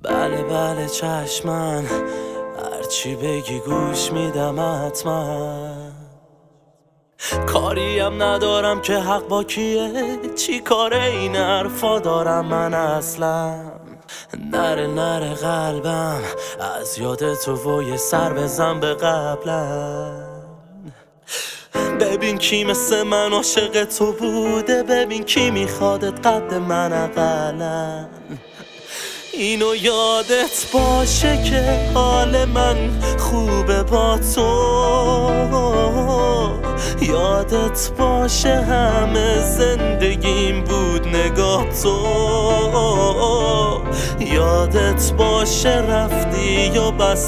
بله بله چشمن، هرچی بگی گوش میدم حتما. کاریم ندارم که حق با کیه، چی کار این حرفا دارم من اصلا. نره قلبم از یاد تو و یه سر بزن به قبلم. ببین کی مثل من عاشق تو بوده، ببین کی میخوادت قد من اقلن. اینو یادت باشه که حال من خوبه با تو، یادت باشه همه زندگیم بود نگاه تو، یادت باشه رفتی یا بس